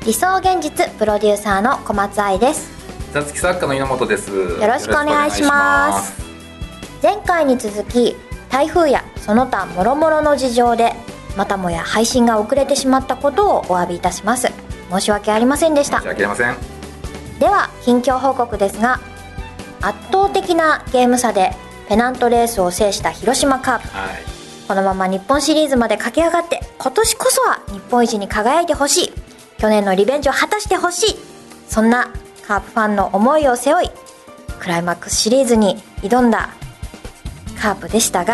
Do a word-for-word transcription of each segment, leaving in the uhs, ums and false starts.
理想現実プロデューサーの小松愛です。 座付き作家の稲本です。よろしくお願いします。前回に続き台風やその他諸々の事情でまたもや配信が遅れてしまったことをお詫びいたします。申し訳ありませんでした。 申し訳ありません。 では近況報告ですが、圧倒的なゲーム差でペナントレースを制した広島カープ、はい、このまま日本シリーズまで駆け上がって今年こそは日本一に輝いてほしい、去年のリベンジを果たしてほしい、そんなカープファンの思いを背負いクライマックスシリーズに挑んだカープでしたが、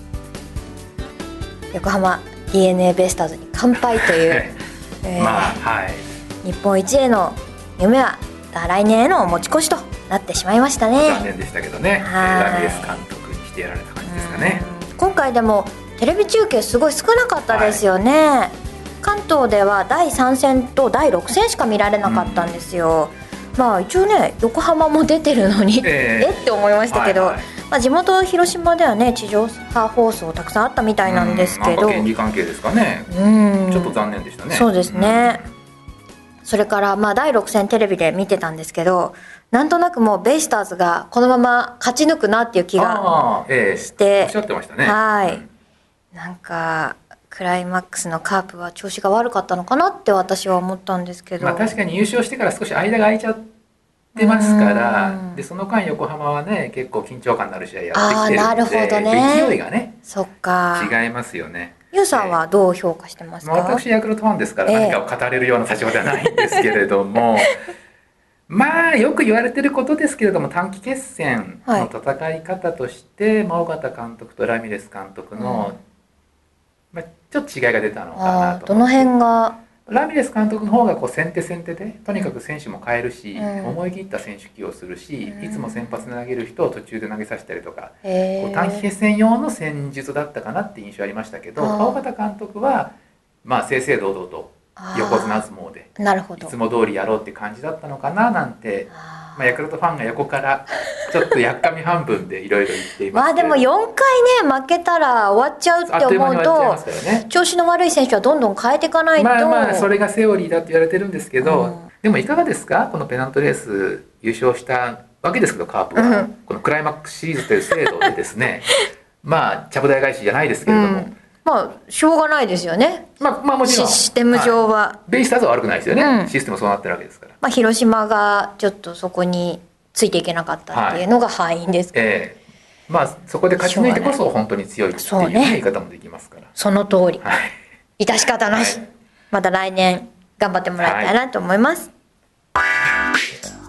横浜 ディーエヌエー ベイスターズに完敗という、えーまあはい、日本一への夢は来年への持ち越しとなってしまいましたね。 残念でしたけどね。ラミレス監督にしてやられた感じですかね。 今回でもテレビ中継すごい少なかったですよね、はい、関東ではだいさん戦とだいろく戦しか見られなかったんですよ、うん、まあ一応ね横浜も出てるのに、えー、えって思いましたけど、はいはい、まあ、地元広島ではね地上波放送たくさんあったみたいなんですけど、 うん、権利関係ですかね、うん、ちょっと残念でしたね。 そうですね、うん、それからまあだいろく戦テレビで見てたんですけど、なんとなくもうベイスターズがこのまま勝ち抜くなっていう気がして、えー、 おっしゃってましたね。 はい、うん、なんかクライマックスのカープは調子が悪かったのかなって私は思ったんですけど、 まあ、確かに優勝してから少し間が空いちゃってますから、でその間横浜はね結構緊張感のある試合やってきてるので、あ、なるほどね、勢いがねそっか違いますよね。 ユウさんはどう評価してますか？ まあ、私ヤクルトファンですから何かを語れるような立場ではないんですけれども、えーまあよく言われてることですけれども、短期決戦の戦い方として、はい、まあ、尾形監督とラミレス監督の、うん、まあ、ちょっと違いが出たのかなと。どの辺が？ ラミレス監督の方がこう先手先手でとにかく選手も変えるし、うん、思い切った選手起用するし、うん、いつも先発で投げる人を途中で投げさせたりとか、こう短期決戦用の戦術だったかなって印象ありましたけど、尾形監督はまあ正々堂々と横綱相撲でなるほどいつも通りやろうって感じだったのかななんて、あ、まあ、ヤクルトファンが横からちょっとやっかみ半分でいろいろ言っていますけどまあでもよんかいね負けたら終わっちゃうって思うと、ね、調子の悪い選手はどんどん変えていかないと、まあまあそれがセオリーだって言われてるんですけど、うん、でもいかがですか、このペナントレース優勝したわけですけどカープは、うん、このクライマックスシリーズという制度でですねまあちゃぶ台返しじゃないですけれども、うん、まあしょうがないですよね。まあ、まあもちろんシステム上は、はい、ベイスターズは悪くないですよね、うん、システムそうなってるわけですから、まあ、広島がちょっとそこについていけなかったっていうのが敗因ですから、はい、えー、まあそこで勝ち抜いてこそ本当に強いっていう、ね、言い方もできますから、その通り、はい、致し方なし、はい、また来年頑張ってもらいたいなと思います、はい。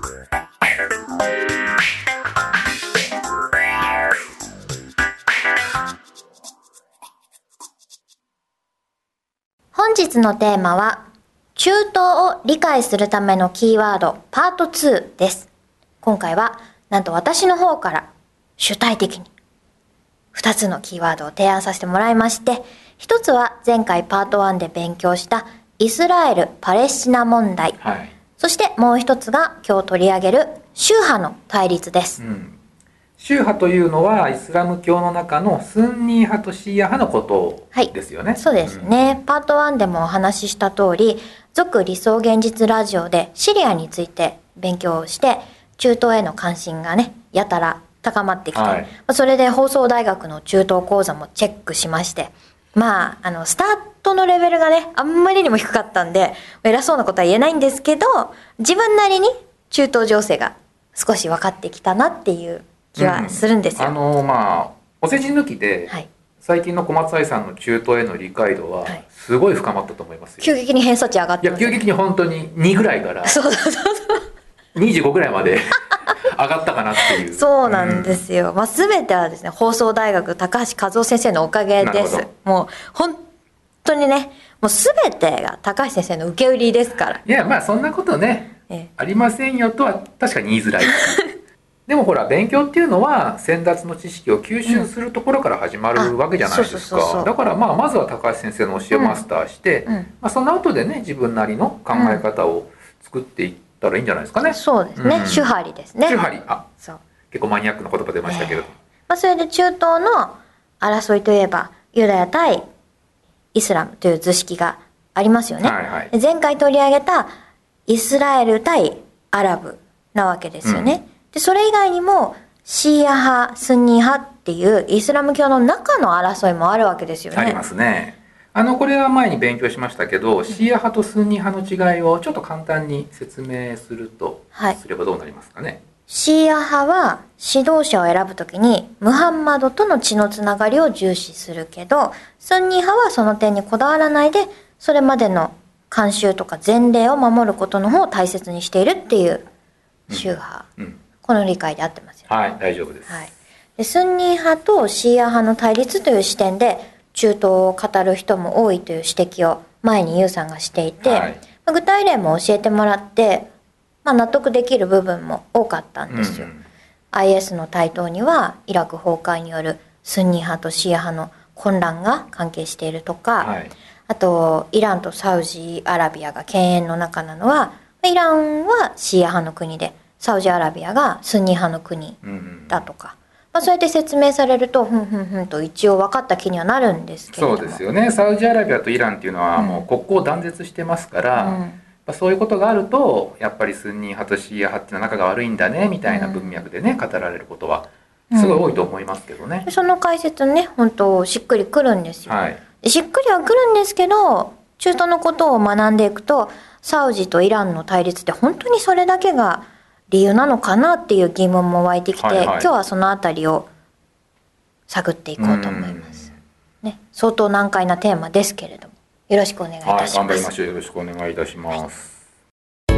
本日のテーマは中東を理解するためのキーワードパートツーです。今回はなんと私の方から主体的にふたつのキーワードを提案させてもらいまして、ひとつは前回パートワンで勉強したイスラエル・パレスチナ問題、はい、そしてもう一つが今日取り上げる宗派の対立です、うん。 宗派というのはイスラム教の中のスンニー派とシーア派のことですよね。 はい、そうですね、うん、パートワンでもお話しした通り、続理想現実ラジオでシリアについて勉強して中東への関心がねやたら高まってきて、はい、それで放送大学の中東講座もチェックしまして、まああのスタートのレベルがねあんまりにも低かったんで偉そうなことは言えないんですけど、自分なりに中東情勢が少し分かってきたなっていう気はするんですよ、 うん、あのまあお世辞抜きで、はい、最近の小松愛さんの中東への理解度はすごい深まったと思いますよ。 急激に偏差値上がってます、 ね、いや急激に本当ににぐらいからそうそうそうそうにじゅうごぐらいまで上がったかなっていうそうなんですよ、うん、まあ、全てはですね放送大学高橋和夫先生のおかげです。もう本当にねもう全てが高橋先生の受け売りですから。 いやまあそんなことね、ええ、ありませんよとは確かに言いづらいでもほら勉強っていうのは先達の知識を吸収するところから始まるわけじゃないですか。だからまあまずは高橋先生の教えをマスターして、うんうん、まあ、その後でね自分なりの考え方を作っていったらいいんじゃないですかね。 そうですね、うん、主張りですね。 主張り、あ、そう結構マニアックな言葉出ましたけど、えーまあ、それで中東の争いといえばユダヤ対イスラムという図式がありますよね、はいはい、前回取り上げたイスラエル対アラブなわけですよね。うん、でそれ以外にもシーア派、スンニ派っていうイスラム教の中の争いもあるわけですよね。 ありますね。あのこれは前に勉強しましたけど、シーア派とスンニ派の違いをちょっと簡単に説明すると、はい、すればどうなりますかね。 シーア派は指導者を選ぶときにムハンマドとの血のつながりを重視するけど、スンニ派はその点にこだわらないで、それまでの慣習とか前例を守ることの方を大切にしているっていう宗派、うんうん、この理解で合ってますよね。 はい、大丈夫です。 はい、でスンニ派とシーア派の対立という視点で中東を語る人も多いという指摘を前にユウさんがしていて、はい、具体例も教えてもらって、まあ、納得できる部分も多かったんですよ。うんうん、アイエス の台頭にはイラク崩壊によるスンニ派とシーア派の混乱が関係しているとか、はい、あとイランとサウジアラビアが犬猿の中なのは、イランはシーア派の国でサウジアラビアがスンニ派の国だとか、うんうん、まあ、そうやって説明されるとふんふんふんと一応分かった気にはなるんですけれども。 そうですよね。サウジアラビアとイランっていうのはもう国交を断絶してますから、うんうん、そういうことがあるとやっぱりスンニ派とシーア派っていうのは仲が悪いんだねみたいな文脈でね、語られることはすごい多いと思いますけどね。 うん、その解説ね、本当しっくりくるんですよ。はい、しっくりはくるんですけど、中東のことを学んでいくと、サウジとイランの対立って本当にそれだけが理由なのかなっていう疑問も湧いてきて、はいはい、今日はそのあたりを探っていこうと思います。ね、相当難解なテーマですけれども、よろしくお願いいたします。 はい、頑張りましょう。よろしくお願いいたします。はい、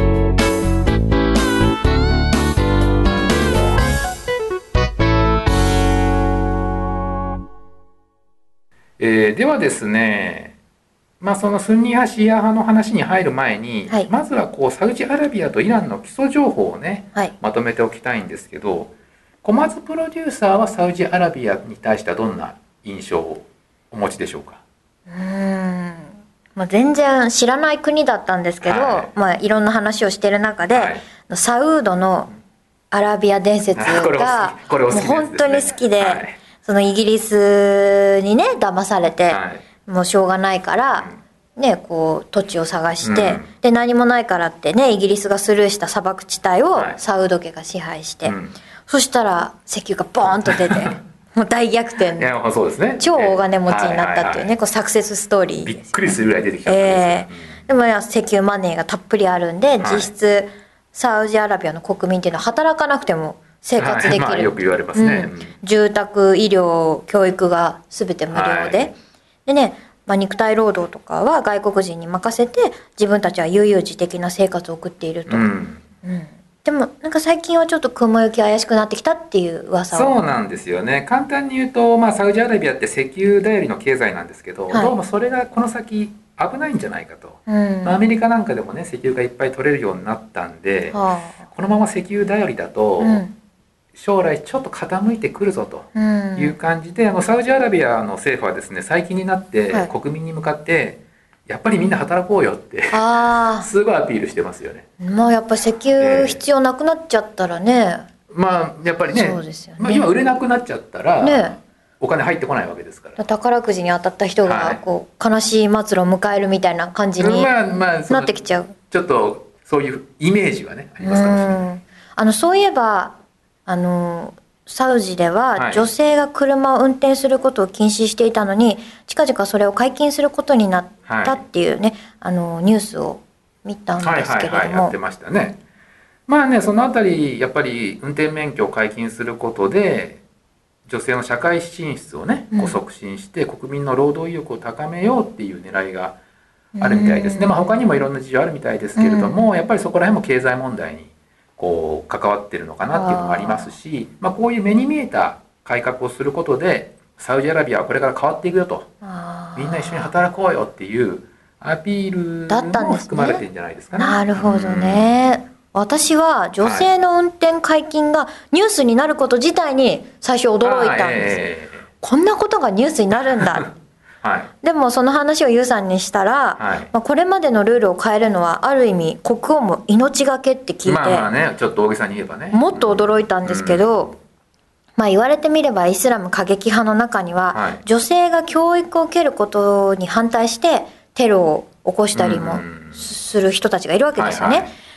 えー、ではですね、まあ、そのスンニ派シーア派の話に入る前に、はい、まずはこうサウジアラビアとイランの基礎情報をね、はい、まとめておきたいんですけど、小松プロデューサーはサウジアラビアに対してはどんな印象をお持ちでしょうか。 うーん、まあ、全然知らない国だったんですけど、はい、まあ、いろんな話をしてる中で、はい、サウードのアラビア伝説がもう本当に好きで、はい、そのイギリスにね騙されて、はい、もうしょうがないから、うん、ね、こう土地を探して、うん、で何もないからってねイギリスがスルーした砂漠地帯をサウード家が支配して、はい、うん、そしたら石油がボーンと出てもう大逆転、 いやそうですね、 超大金持ちになったっていうね、こうサクセスストーリー、 びっくりするぐらい出てきちゃったんですよ。えー、でも石油マネーがたっぷりあるんで、はい、実質サウジアラビアの国民っていうのは働かなくても生活できる、はい、まあ、よく言われますね、 うん、住宅、医療、教育が全て無料で、はい、でね、まあ、肉体労働とかは外国人に任せて自分たちは悠々自適な生活を送っていると、うんうん、でもなんか最近はちょっと雲行き怪しくなってきたっていう噂を。 そうなんですよね。簡単に言うと、まあ、サウジアラビアって石油頼りの経済なんですけど、はい、どうもそれがこの先危ないんじゃないかと、うん、まあ、アメリカなんかでもね石油がいっぱい取れるようになったんで、はあ、このまま石油頼りだと、うん、将来ちょっと傾いてくるぞという感じで、うん、あのサウジアラビアの政府はですね最近になって国民に向かって、はい、やっぱりみんな働こうよってすごいアピールしてますよね。 まあやっぱ石油必要なくなっちゃったらね、えー、まあやっぱりね、そうですよね、まあ、今売れなくなっちゃったら、ね、お金入ってこないわけですから、 宝くじに当たった人がこう、はい、悲しい末路を迎えるみたいな感じになってきちゃう、まあまあ、 ちょっとそういうイメージはねありますかもしれない。 あのそういえばあのサウジでは女性が車を運転することを禁止していたのに、はい、近々それを解禁することになったっていうね、はい、あのニュースを見たんですけれども、はいはいはい、やってましたね。まあね、そのあたりやっぱり運転免許を解禁することで女性の社会進出をねこう促進して国民の労働意欲を高めようっていう狙いがあるみたいですね。まあ、他にもいろんな事情あるみたいですけれども、やっぱりそこら辺も経済問題にこう関わってるのかなっていうのもありますし、まあ、こういう目に見えた改革をすることでサウジアラビアはこれから変わっていくよと、みんな一緒に働こうよっていうアピールも含まれてるんじゃないですかね。 なるほどね、うん、私は女性の運転解禁がニュースになること自体に最初驚いたんです、えー、こんなことがニュースになるんだはい、でもその話をユウさんにしたら、はい、まあ、これまでのルールを変えるのはある意味国王も命がけって聞いて、まあまあね、ちょっと大げさに言えばね、 もっと驚いたんですけど、うん、まあ、言われてみればイスラム過激派の中には、はい、女性が教育を受けることに反対してテロを起こしたりもする人たちがいるわけですよね。はいはい、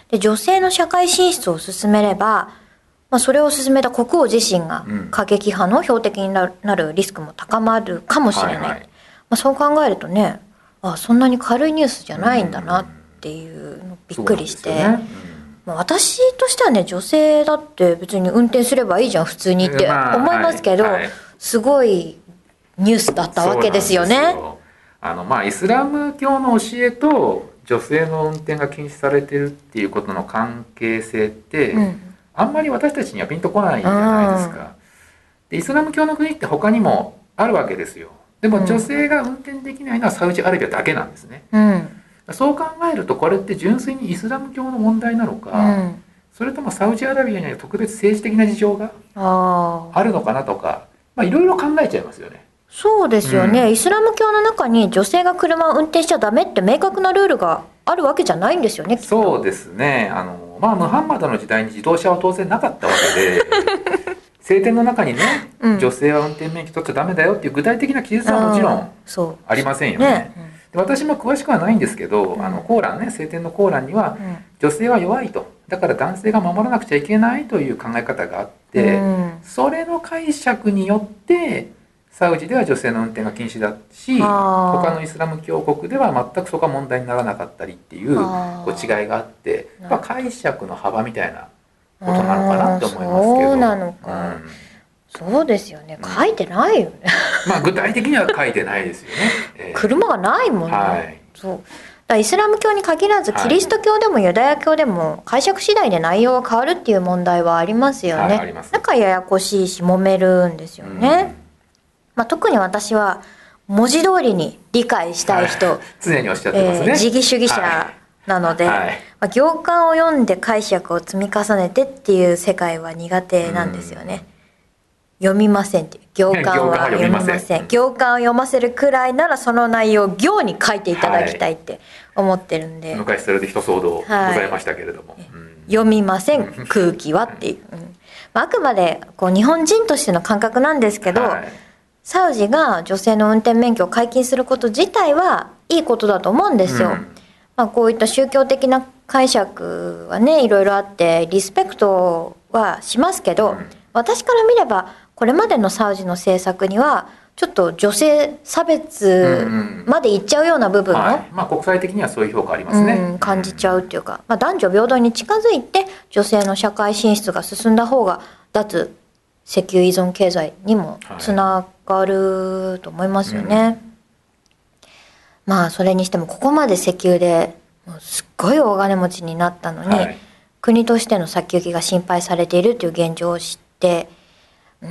で女性の社会進出を進めれば、まあ、それを進めた国王自身が過激派の標的になるリスクも高まるかもしれない、はいはい、まあ、そう考えるとね、あそんなに軽いニュースじゃないんだなっていうのびっくりして、ね、まあ、私としてはね、女性だって別に運転すればいいじゃん普通にって思いますけど、まあはいはい、すごいニュースだったわけですよね。 あのまあイスラム教の教えと女性の運転が禁止されてるっていうことの関係性って、うん、あんまり私たちにはピンとこないじゃないですか。でイスラム教の国って他にもあるわけですよ。でも女性が運転できないのはサウジアラビアだけなんですね、うん、そう考えるとこれって純粋にイスラム教の問題なのか、うん、それともサウジアラビアには特別政治的な事情があるのかなとか、まあいろいろ考えちゃいますよね。 そうですよね、うん、イスラム教の中に女性が車を運転しちゃダメって明確なルールがあるわけじゃないんですよね。 そうですね、あの、まあ、ムハンマドの時代に自動車は当然なかったわけで聖典の中にね、うん、女性は運転免許取っちゃダメだよっていう具体的な記述はもちろんありませんよね。ね、うん、で私も詳しくはないんですけど、うん、あのコーランね、聖典のコーランには、うん、女性は弱いと、だから男性が守らなくちゃいけないという考え方があって、うん、それの解釈によってサウジでは女性の運転が禁止だし、他のイスラム教国では全くそこは問題にならなかったりっていうこう違いがあって、やっぱ解釈の幅みたいなことなのかなって思いますけど。 そうなのか、うん、そうですよね、書いてないよね、 うん、まあ具体的には書いてないですよね、 えー、車がないもんね、はい、そうだイスラム教に限らずキリスト教でもユダヤ教でも解釈次第で内容が変わるっていう問題はありますよね、はい、あります。なんかややこしいし揉めるんですよね、うん、まあ、特に私は文字通りに理解したい人、はい、 常におっしゃってますね、 えー、自義主義者なので、はいはい、まあ、行間を読んで解釈を積み重ねてっていう世界は苦手なんですよね。読みませんっていう行間は読みません。行間を読ませるくらいならその内容を行に書いていただきたいって思ってるんで、はい、 昔それで一騒動ございましたけれども、はい、うん、 読みません空気はっていう、うん、まあ、あくまでこう日本人としての感覚なんですけど、はい、サウジが女性の運転免許を解禁すること自体はいいことだと思うんですよ、うん、まあ、こういった宗教的な解釈はねいろいろあってリスペクトはしますけど、うん、私から見ればこれまでのサウジの政策にはちょっと女性差別までいっちゃうような部分も、うんうん、はい、 まあ、国際的にはそういう評価ありますね、 うん、感じちゃうっていうか、まあ、男女平等に近づいて女性の社会進出が進んだ方が脱石油依存経済にもつながると思いますよね、はい、うん、まあそれにしてもここまで石油ですっごい大金持ちになったのに、はい、国としての先行きが心配されているという現状を知って、うん、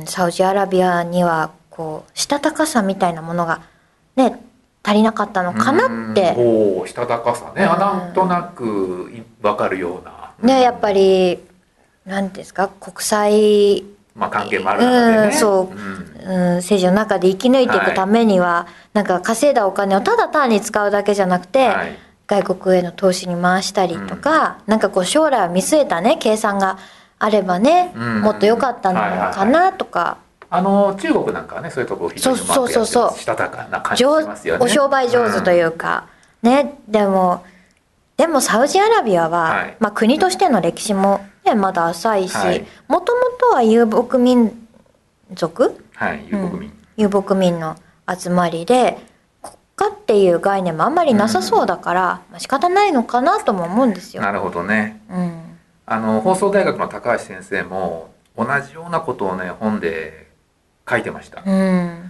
サウジアラビアにはこうしたたかさみたいなものがね足りなかったのかなって。 おお、したたかさね、うん、なんとなく分かるような、 うん、ね、やっぱり何ですか、国際、 まあ、関係もある中でね、 うん、そう、うんうん、政治の中で生き抜いていくためには、はい、なんか稼いだお金をただ単に使うだけじゃなくて、はい、外国への投資に回したりとか、うん、なんかこう将来を見据えたね計算があればね、うん、もっと良かったのかなとか、 あの中国なんかはねそういうところを非常にうまくやってます。したたかな感じしますよね。 お商売上手というか、うん、ね、でもでもサウジアラビアは、はい、まあ、国としての歴史も、ね、まだ浅いし、もともとは遊牧民族、 はい、遊牧民、うん、 遊牧民の集まりで国家っていう概念もあんまりなさそうだから、うん、まあ、仕方ないのかなとも思うんですよ。 なるほどね、 うん、 あの放送大学の高橋先生も同じようなことをね本で書いてました、うん、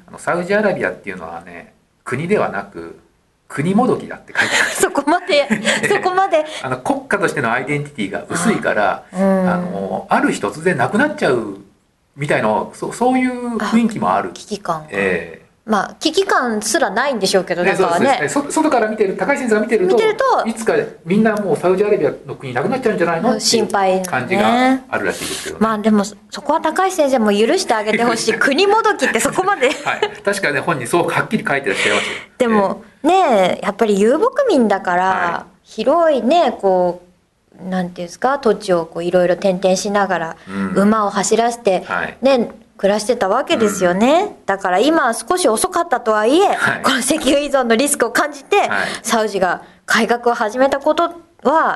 あのサウジアラビアっていうのはね国ではなく国もどきだって書いてあるそこまでそこまであの国家としてのアイデンティティが薄いから、あ、うん、あのある日突然なくなっちゃうみたいな、そ, そういう雰囲気もある。 危機感、 えーまあ危機感すらないんでしょうけど、ね、中はね、 そ外から見てる高橋先生が見てる と, 見てるといつかみんなもうサウジアラビアの国なくなっちゃうんじゃないのっていう感じがあるらしいですけど、ね、 まあでもそこは高橋先生も許してあげてほしい国もどきってそこまではい確かね本にそうはっきり書いてらっしゃいますよ。 でも、えー、ねやっぱり遊牧民だから、はい、広いねこうなんていうんですか土地をこういろいろ転々しながら、うん、馬を走らせて、はい、ね暮らしてたわけですよね、うん、だから今少し遅かったとはいえ、はい、この石油依存のリスクを感じて、はい、サウジが改革を始めたことは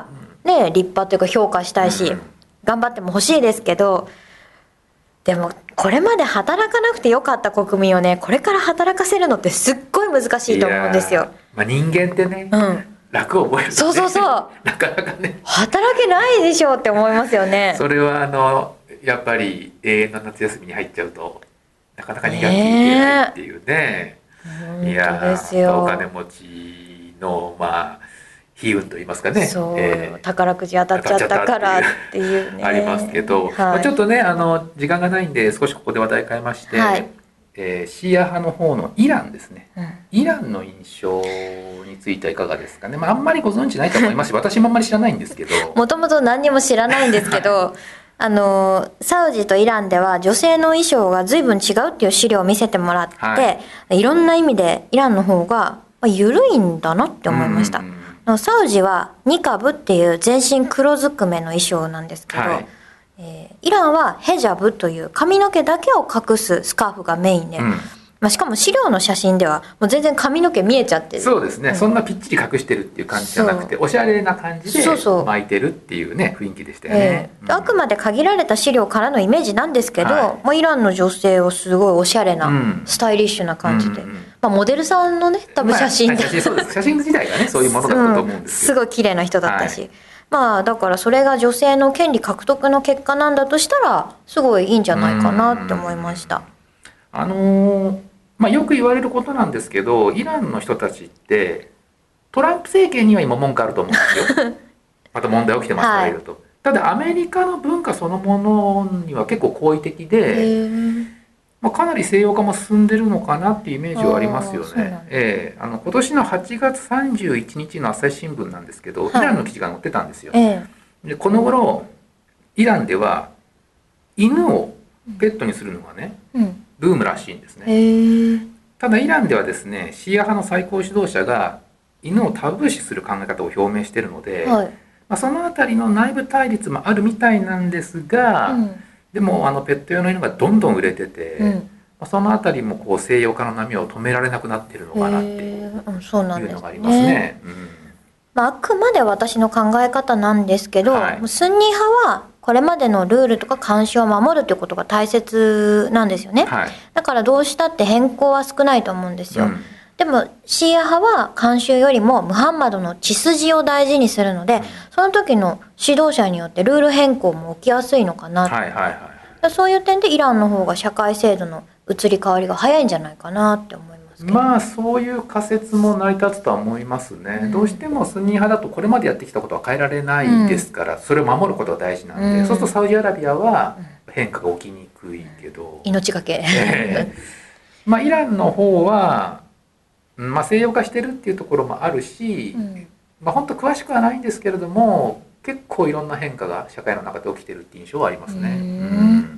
ね立派というか評価したいし、うん、頑張っても欲しいですけど、でもこれまで働かなくてよかった国民をねこれから働かせるのってすっごい難しいと思うんですよ。 まあ、人間ってね、うん、楽を覚える、ね、 そうそうそうなかなかね働けないでしょうって思いますよね。 それはあのやっぱり永遠の夏休みに入っちゃうとなかなか苦手いけないっていうね、えー、いやお金持ちのまあ悲運と言いますかね、 そう、えー、宝くじ当たっちゃったからっていうねありますけど、はい、まあ、ちょっとねあの時間がないんで少しここで話題変えまして、はい、えー、シーア派の方のイランですね、うん、イランの印象についてはいかがですかね。まあ、あんまりご存知ないと思いますし私もあんまり知らないんですけどもともと何にも知らないんですけどあのサウジとイランでは女性の衣装が随分違うっていう資料を見せてもらって、はい、いろんな意味でイランの方が緩いんだなって思いました。うんうん、サウジはニカブっていう全身黒ずくめの衣装なんですけど、はい、えー、イランはヘジャブという髪の毛だけを隠すスカーフがメインで、うん、まあ、しかも資料の写真ではもう全然髪の毛見えちゃってる。 そうですね、うん、そんなぴっちり隠してるっていう感じじゃなくておしゃれな感じで巻いてるっていうね雰囲気でしたよね。 えーうん、あくまで限られた資料からのイメージなんですけど、はい、まあ、イランの女性をすごいおしゃれな、うん、スタイリッシュな感じで、うんうん、まあ、モデルさんのね多分写真で、 まあ、写真そうです写真自体がねそういうものだったと思うんですけど、 うん、すごい綺麗な人だったし、はい、まあだからそれが女性の権利獲得の結果なんだとしたらすごいいいんじゃないかなって思いました。 あのーまあ、よく言われることなんですけどイランの人たちってトランプ政権には今文句あると思うんですよまた問題起きてますから、はい、とただアメリカの文化そのものには結構好意的で、まあ、かなり西洋化も進んでるのかなっていうイメージはありますよね。えー、あの今年のはちがつさんじゅういちにちの朝日新聞なんですけど、はい、イランの記事が載ってたんですよ。えー、でこの頃イランでは犬をペットにするのがね、うん、ブームらしいんですね。えー、ただイランではですねシーア派の最高指導者が犬をタブー視する考え方を表明しているので、はい、まあ、そのあたりの内部対立もあるみたいなんですが、うん、でもあのペット用の犬がどんどん売れてて、うん、まあ、そのあたりもこう西洋化の波を止められなくなっているのかなっていうのがありますね。 まあ、あくまで私の考え方なんですけど、はい、スンニ派はこれまでのルールとか慣習を守るということが大切なんですよね。はい、だからどうしたって変更は少ないと思うんですよ。うん、でもシーア派は慣習よりもムハンマドの血筋を大事にするので、うん、その時の指導者によってルール変更も起きやすいのかなと、はいはいはい、そういう点でイランの方が社会制度の移り変わりが早いんじゃないかなって思いますけど。 まあそういう仮説も成り立つとは思いますね。うん、どうしてもスンニ派だとこれまでやってきたことは変えられないですから、うん、それを守ることが大事なんで、うん、そうするとサウジアラビアは変化が起きにくいけど、 命がけ、 えーまあ、イランの方はまあ、西洋化してるっていうところもあるし、うん、まあ、本当詳しくはないんですけれども結構いろんな変化が社会の中で起きてるっていう印象はありますね。うん、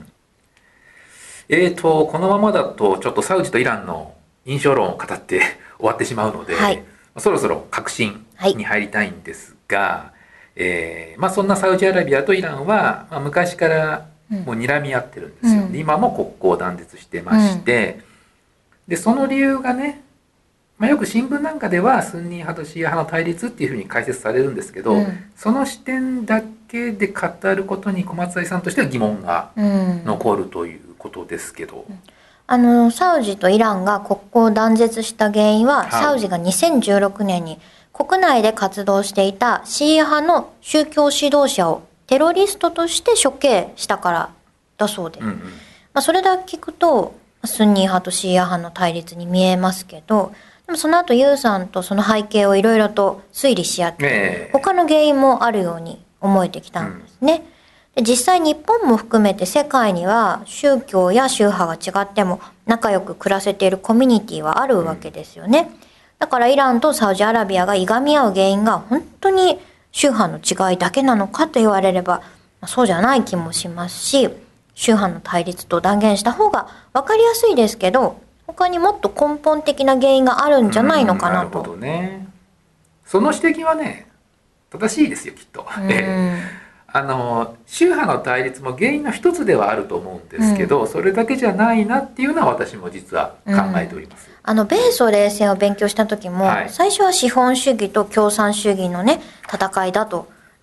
えーとこのままだとちょっとサウジとイランの印象論を語って終わってしまうので、はい、そろそろ核心に入りたいんですが、はい、えーまあ、そんなサウジアラビアとイランは、まあ、昔からもう睨み合ってるんですよ、うん、今も国交を断絶してまして、うん、でその理由がね、まあ、よく新聞なんかではスンニ派とシーア派の対立っていうふうに解説されるんですけど、うん、その視点だけで語ることに小松愛さんとしては疑問が残るということですけど、うん、 あのサウジとイランが国交を断絶した原因は、はい、サウジがにせんじゅうろくねんに国内で活動していたシーア派の宗教指導者をテロリストとして処刑したからだそうで、うんうん、まあ、それだけ聞くとスンニ派とシーア派の対立に見えますけど、でもその後ユウさんとその背景をいろいろと推理し合って、えー、他の原因もあるように思えてきたんですね。うん、で実際日本も含めて世界には宗教や宗派が違っても仲良く暮らせているコミュニティはあるわけですよね。だからイランとサウジアラビアがいがみ合う原因が本当に宗派の違いだけなのかと言われればそうじゃない気もしますし、宗派の対立と断言した方が分かりやすいですけど、他にもっと根本的な原因があるんじゃないのかなと。 なるほどね。その指摘はね正しいですよきっと。あの宗派の対立も原因の一つではあると思うんですけど、うん、それだけじゃないなっていうのは私も実は考えております。うん、 あの米ソ冷戦を勉強した時も、はい、最初は資本主義と共産主義のね戦いだと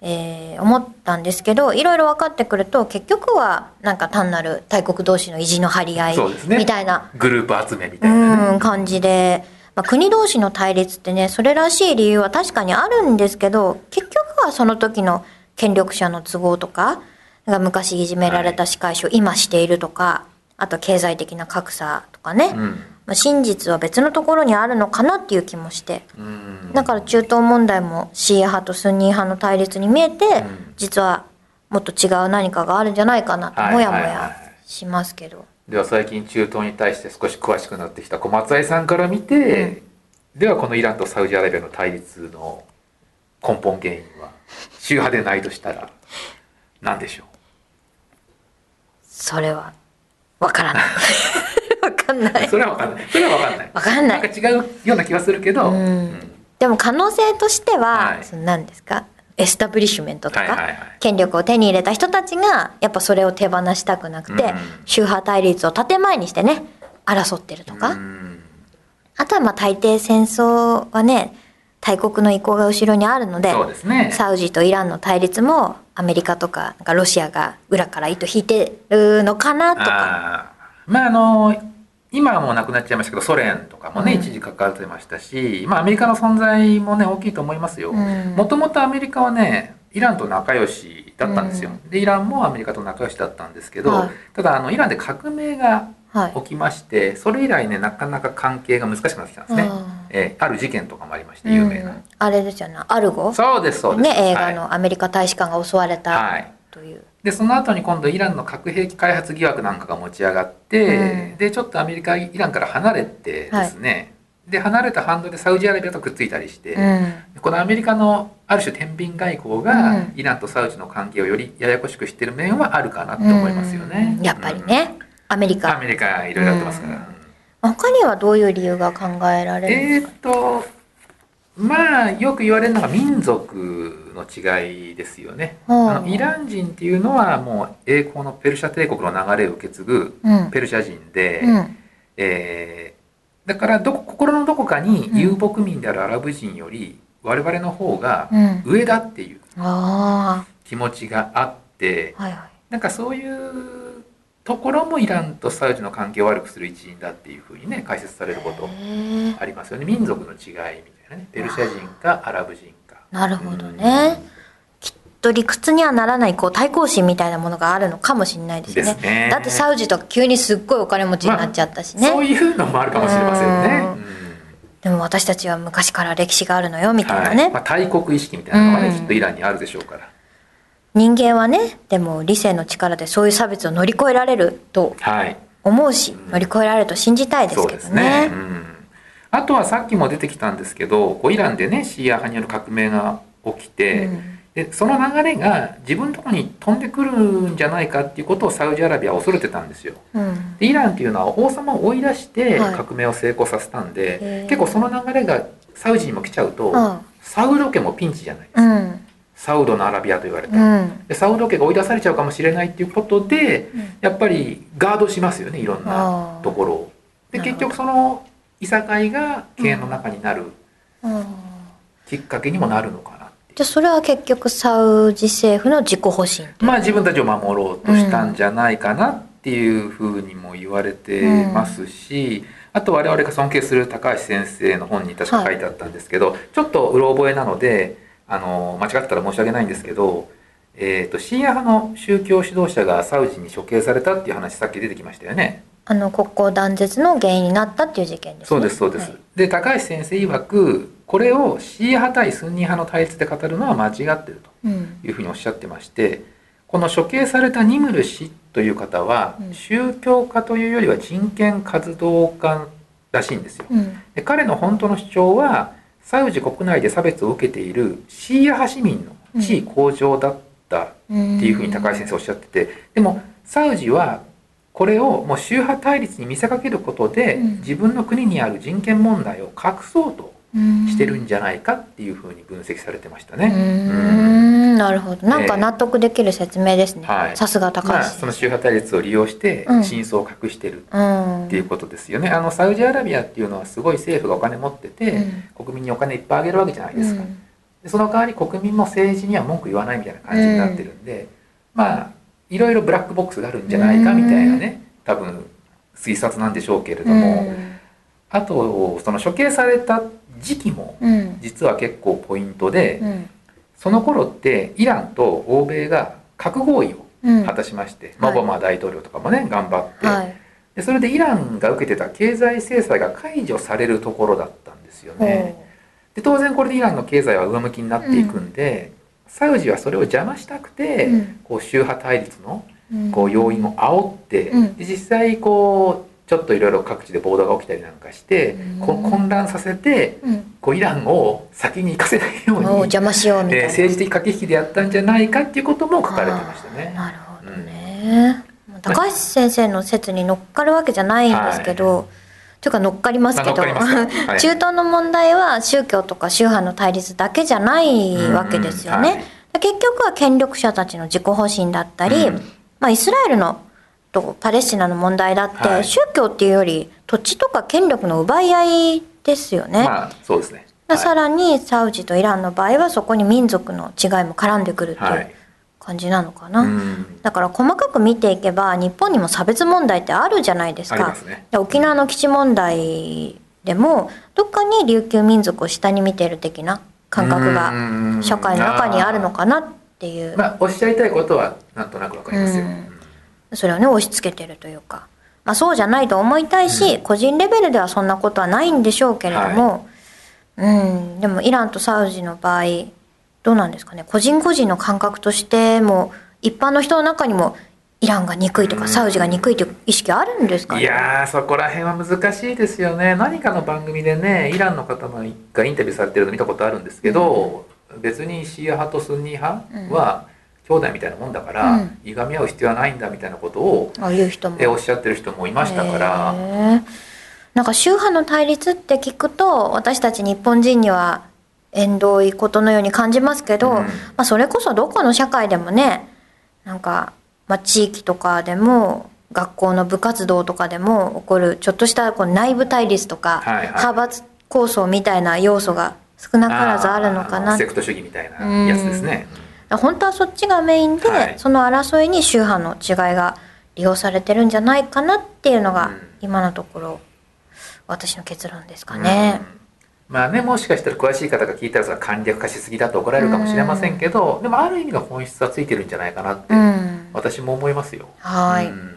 えー、思ったんですけど、いろいろ分かってくると結局はなんか単なる大国同士の意地の張り合いみたいな、 ね、グループ集めみたいな、 ね、うん感じで、まあ、国同士の対立ってねそれらしい理由は確かにあるんですけど、結局はその時の権力者の都合とかが昔いじめられた仕返しを今しているとか、はい、あと経済的な格差とかね、うんまあ、真実は別のところにあるのかなっていう気もして、うんだから中東問題もシーア派とスンニ派の対立に見えて、うん、実はもっと違う何かがあるんじゃないかなともやもやしますけど、はいはいはい、 では最近中東に対して少し詳しくなってきた小松愛さんから見て、うん、ではこのイランとサウジアラビアの対立の根本原因はシーア派でないとしたら何でしょう。 それは分からない分かんないそれは分かんないそれは分かんない分かんないなんか違うような気はするけど、うんうん、 でも可能性としては、はい、その何ですかエスタブリッシュメントとか、はいはいはい、権力を手に入れた人たちがやっぱそれを手放したくなくて、うん、宗派対立を建前にしてね争ってるとか、うん、あとはまあ大抵戦争はね大国の意向が後ろにあるの で, そうです、ね、 サウジとイランの対立もアメリカとか、 なんかロシアが裏から糸引いてるのかなとか。 あまああの今はもうなくなっちゃいましたけどソ連とかもね、うん、一時関わってましたし、まあ、アメリカの存在もね大きいと思いますよ。もともとアメリカはねイランと仲良しだったんですよ、うん、でイランもアメリカと仲良しだったんですけど、はい、ただあのイランで革命が起きまして、はい、それ以来ねなかなか関係が難しくなってきたんですね、えー、ある事件とかもありまして有名な、うん、 あれですよねアルゴそうですそうです、 ね、映画のアメリカ大使館が襲われた、はいというでその後に今度イランの核兵器開発疑惑なんかが持ち上がって、うん、でちょっとアメリカイランから離れてですね、はい、で離れた反動でサウジアラビアとくっついたりして、うん、このアメリカのある種天秤外交が、うん、イランとサウジの関係をよりややこしくしてる面はあるかなって思いますよね、 うん、やっぱりね、うん、アメリカアメリカいろいろやってますから、 うん、他にはどういう理由が考えられるんですか。 えーっとまあよく言われるのが民族の違いですよね、うん、あのイラン人っていうのはもう栄光のペルシャ帝国の流れを受け継ぐペルシャ人で、うんえー、だからどこ心のどこかに遊牧民であるアラブ人より我々の方が上だっていう気持ちがあって、うんはいはい、なんかそういうところもイランとサウジの関係を悪くする一因だっていうふうにね解説されることありますよね。民族の違いみたいなね、ペルシャ人かアラブ人か。 なるほどね、うん、きっと理屈にはならないこう対抗心みたいなものがあるのかもしれないですね。ですね。だってサウジとか急にすっごいお金持ちになっちゃったしね、まあ、 そういうのもあるかもしれませんね、うん、 でも私たちは昔から歴史があるのよみたいなね、 はいまあ、大国意識みたいなのがね、うん、きっとイランにあるでしょうから。 人間はねでも理性の力でそういう差別を乗り越えられると思うし、はい、乗り越えられると信じたいですけどね。そうですね、うんあとはさっきも出てきたんですけどこうイランでねシーア派による革命が起きて、うん、でその流れが自分のところに飛んでくるんじゃないかっていうことをサウジアラビアは恐れてたんですよ、うん、でイランっていうのは王様を追い出して革命を成功させたんで、はい、結構その流れがサウジにも来ちゃうと、うん、サウド家もピンチじゃないですか、うん、サウドのアラビアと言われた、うん、でサウド家が追い出されちゃうかもしれないっていうことで、うん、やっぱりガードしますよねいろんなところを。で結局そのいさかいが経営の中になるきっかけにもなるのかなっていう、 じゃあそれは結局サウジ政府の自己保身、 まあ自分たちを守ろうとしたんじゃないかなっていうふうにも言われてますし、あと我々が尊敬する高橋先生の本に確か書いてあったんですけど、はい、ちょっとうろ覚えなのであの間違ってたら申し訳ないんですけど、えーと、シーア派の宗教指導者がサウジに処刑されたっていう話さっき出てきましたよね。 あの国交断絶の原因になったっていう事件ですね。 そうですそうです、はい、で高橋先生曰くこれをシーア派対スンニ派の対立で語るのは間違ってるというふうにおっしゃってまして、うん、この処刑されたニムル氏という方は、うん、宗教家というよりは人権活動家らしいんですよ、うん、で彼の本当の主張はサウジ国内で差別を受けているシーア派市民の地位向上だったっていうふうに高橋先生おっしゃってて、でもサウジはこれをもう宗派対立に見せかけることで、うん、自分の国にある人権問題を隠そうとしてるんじゃないかっていうふうに分析されてましたね。うーん、なるほど。なんか納得できる説明ですね。はい、さすが高橋、まあ、 その宗派対立を利用して真相を隠してるっていうことですよね。あのサウジアラビアっていうのはすごい政府がお金持ってて、うん、国民にお金いっぱいあげるわけじゃないですか。うん、 でその代わり国民も政治には文句言わないみたいな感じになってるんで、うん、まあいろいろブラックボックスがあるんじゃないかみたいなね、多分推察なんでしょうけれども、うん、あとその処刑された時期も実は結構ポイントで、うん、その頃ってイランと欧米が核合意を果たしまして、うん、オバマ大統領とかもね頑張って、はい、でそれでイランが受けてた経済制裁が解除されるところだったんですよね。で当然これでイランの経済は上向きになっていくんで、うん、サウジはそれを邪魔したくて、うん、こう宗派対立のこう要因を煽って、うん、で実際こうちょっといろいろ各地で暴動が起きたりなんかして、うん、こ混乱させて、うん、こうイランを先に行かせないように邪魔しようみたいな、えー、 政治的駆け引きでやったんじゃないかっていうことも書かれてましたね。 なるほどね、うん、高橋先生の説に乗っかるわけじゃないんですけど、はい、というか乗っかりますけど、まあはい、中東の問題は宗教とか宗派の対立だけじゃないわけですよね、うんうんはい、結局は権力者たちの自己保身だったり、うんまあ、イスラエルのとパレスチナの問題だって、はい、宗教っていうより土地とか権力の奪い合いですよね、 まあ、そうですね、 はい、さらにサウジとイランの場合はそこに民族の違いも絡んでくるっていう感じなのかな、はい、だから細かく見ていけば日本にも差別問題ってあるじゃないですか。 ありますね。 沖縄の基地問題でもどっかに琉球民族を下に見てる的な感覚が社会の中にあるのかなっていう、 まあ、おっしゃりたいことはなんとなくわかりますよ。 それをね押し付けてるというか、まあ、そうじゃないと思いたいし、うん、個人レベルではそんなことはないんでしょうけれども、はい、うんでもイランとサウジの場合どうなんですかね。個人個人の感覚としても一般の人の中にもイランが憎いとか、うん、サウジが憎いという意識あるんですかね。 いやーそこら辺は難しいですよね。何かの番組でねイランの方がインタビューされてるの見たことあるんですけど、うん、別にシーア派とスンニ派は、うん兄弟みたいなもんだから、うん、いがみ合う必要はないんだみたいなことをあ言う人もおっしゃってる人もいましたから。 なんか宗派の対立って聞くと私たち日本人には縁遠いことのように感じますけど、うんまあ、それこそどこの社会でもねなんか、まあ、地域とかでも学校の部活動とかでも起こるちょっとしたこう内部対立とか、はいはい、派閥構想みたいな要素が少なからずあるのかな。 セクト主義みたいなやつですね。 本当はそっちがメインで、はい、その争いに宗派の違いが利用されてるんじゃないかなっていうのが、うん、今のところ私の結論ですかね、 うん、まあねもしかしたら詳しい方が聞いたら簡略化しすぎだと怒られるかもしれませんけど、うん、でもある意味の本質はついてるんじゃないかなって、うん、私も思いますよ。 はい、 うん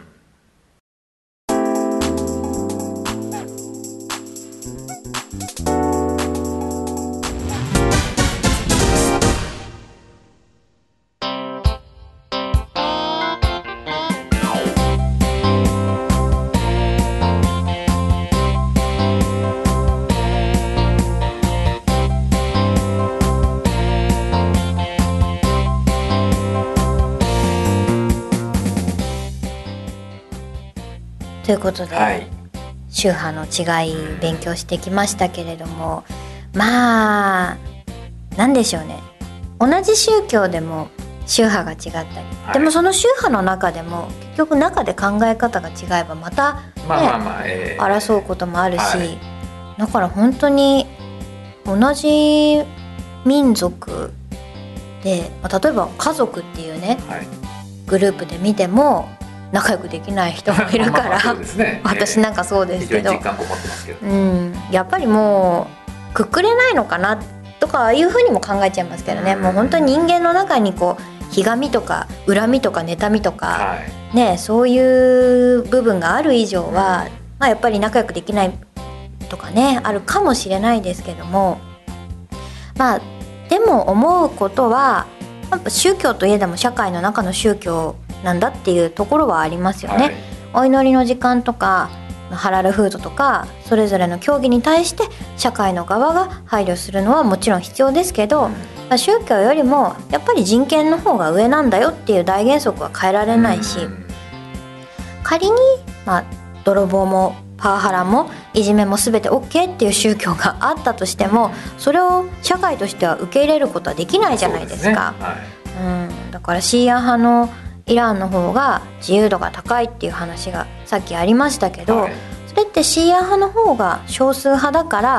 ということで、 はい、 宗派の違い勉強してきましたけれども、まあなんでしょうね同じ宗教でも宗派が違ったり、はい、でもその宗派の中でも結局中で考え方が違えばまた、ねまあまあまあえー、争うこともあるし、はい、だから本当に同じ民族で、まあ、例えば家族っていうね、はい、グループで見ても仲良くできない人もいるからね、私なんかそうですけど、 実感こもってますけど、 うん、やっぱりもうくくれないのかなとかいうふうにも考えちゃいますけどね、うん、もう本当に人間の中にこうひがみとか恨みとか妬みとか、はいね、そういう部分がある以上は、うんまあ、やっぱり仲良くできないとかねあるかもしれないですけども、まあでも思うことはやっぱ宗教といえども社会の中の宗教なんだっていうところはありますよね、はい、お祈りの時間とかハラルフードとかそれぞれの教義に対して社会の側が配慮するのはもちろん必要ですけど、うん、宗教よりもやっぱり人権の方が上なんだよっていう大原則は変えられないし、うん、仮に、まあ、泥棒もパワハラもいじめも全て OK っていう宗教があったとしてもそれを社会としては受け入れることはできないじゃないですか。そうですね、はい、うん、だからシーア派のイランの方が自由度が高いっていう話がさっきありましたけど、はい、それってシーア派の方が少数派だから、はい、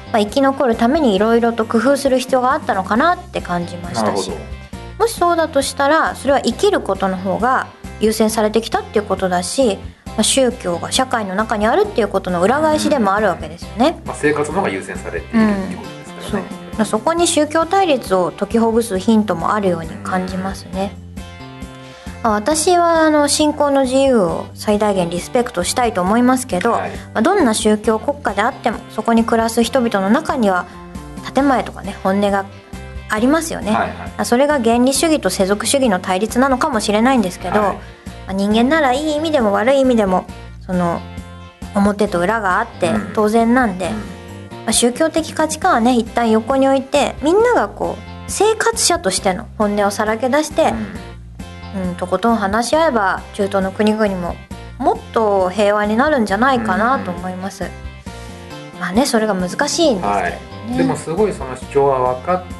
まあ、生き残るためにいろいろと工夫する必要があったのかなって感じましたし、もしそうだとしたらそれは生きることの方が優先されてきたっていうことだし、まあ、宗教が社会の中にあるっていうことの裏返しでもあるわけですよね、 うんまあ、生活の方が優先されているっていうことですからね、 うん、そう、そこに宗教対立を解きほぐすヒントもあるように感じますね、まあ、私はあの信仰の自由を最大限リスペクトしたいと思いますけど、はい、まあ、どんな宗教国家であってもそこに暮らす人々の中には建前とかね本音がありますよね、はいはい、それが原理主義と世俗主義の対立なのかもしれないんですけど、はい、まあ、人間ならいい意味でも悪い意味でもその表と裏があって当然なんで、うん、まあ、宗教的価値観はね一旦横に置いてみんながこう生活者としての本音をさらけ出して、うんうん、とことん話し合えば中東の国々ももっと平和になるんじゃないかなと思います、うん、まあねそれが難しいんですけどね、はい、 でもすごいその主張は分かって、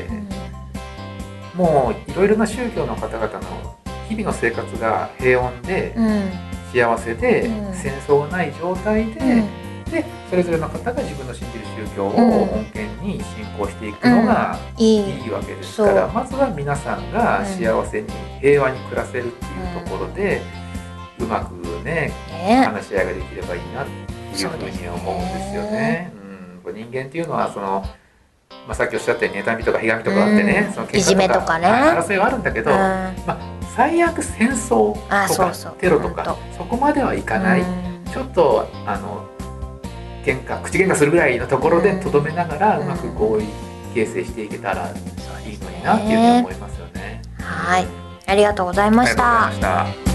うん、もういろいろな宗教の方々の日々の生活が平穏で、うん、幸せで、うん、戦争がない状態で、うん、でそれぞれの方が自分の信じる宗教を穏健に信仰していくのがいいわけですから、うん、まずは皆さんが幸せに平和に暮らせるっていうところで、うん、うまくね、ね、話し合いができればいいなっていうふうに思うんですよね。うん、人間っていうのはそのまあ、さっきおっしゃったように妬みとかひがみとかあってね、うん、そのいじめとかね、 争いはあるんだけど、うん、まあ、最悪戦争とかそうそうテロとかそこまではいかない、うん、ちょっとあの喧嘩口喧嘩するぐらいのところでとどめながら、うん、うまく合意形成していけたらいいのになっていうふうに思いますよね。 はい、ありがとうございました。 ありがとうございました。